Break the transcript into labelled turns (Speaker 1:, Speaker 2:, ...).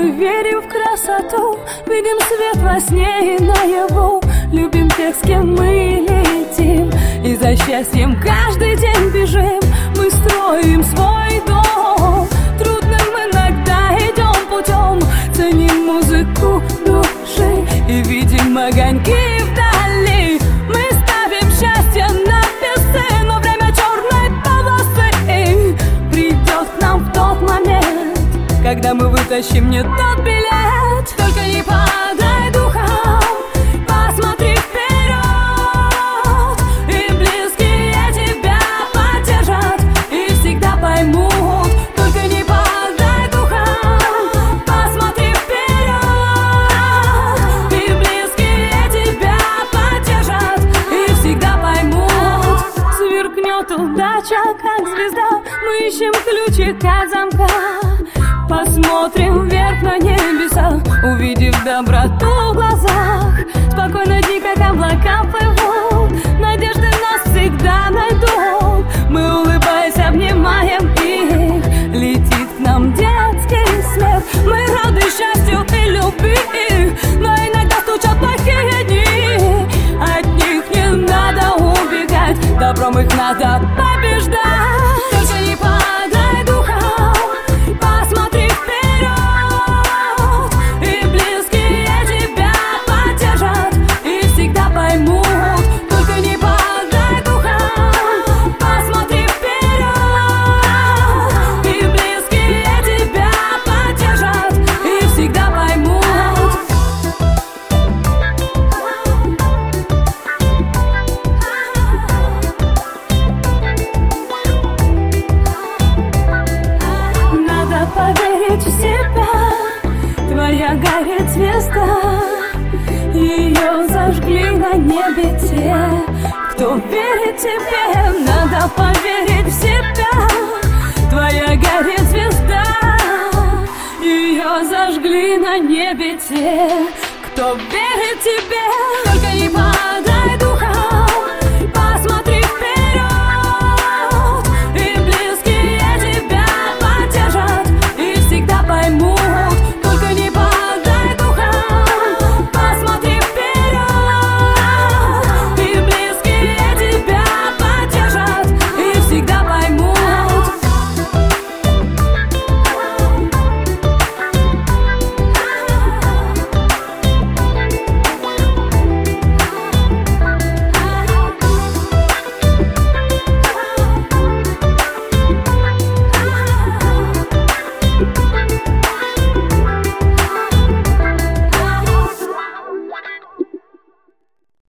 Speaker 1: Мы верим в красоту, видим свет во сне и наяву. Любим тех, с кем мы летим, и за счастьем каждый день бежим. Мы строим свой дом, трудным иногда идем путем. Ценим музыку души и видим огоньки вдали. Мы ставим счастье на весы, но время черной полосы придет к нам в тот момент, когда мы вытащим не тот билет. Только не падай духом, посмотри вперед, и близкие тебя поддержат и всегда поймут. Только не падай духом, посмотри вперед, и близкие тебя поддержат и всегда поймут. Сверкнет удача, как звезда, мы ищем ключик от замка. Посмотрим вверх на небеса, увидев доброту в глазах. Спокойно дни, как облака плывут, надежды нас всегда найдут. Мы, улыбаясь, обнимаем их, летит к нам детский смех. Мы рады счастью и любви, но иногда стучат плохие дни. От них не надо убегать, добром их надо побеждать. Только не падай духом, посмотри вперед, и близкие тебя поддержат и всегда поймут. Только не падай духом, посмотри вперед, и близкие тебя поддержат и всегда поймут. Надо поверить в себя, твоя горит звезда. Ее зажгли на небе те, кто верит тебе. Надо поверить в себя, твоя горит звезда. Ее зажгли на небе те, кто верит тебе. Только не падай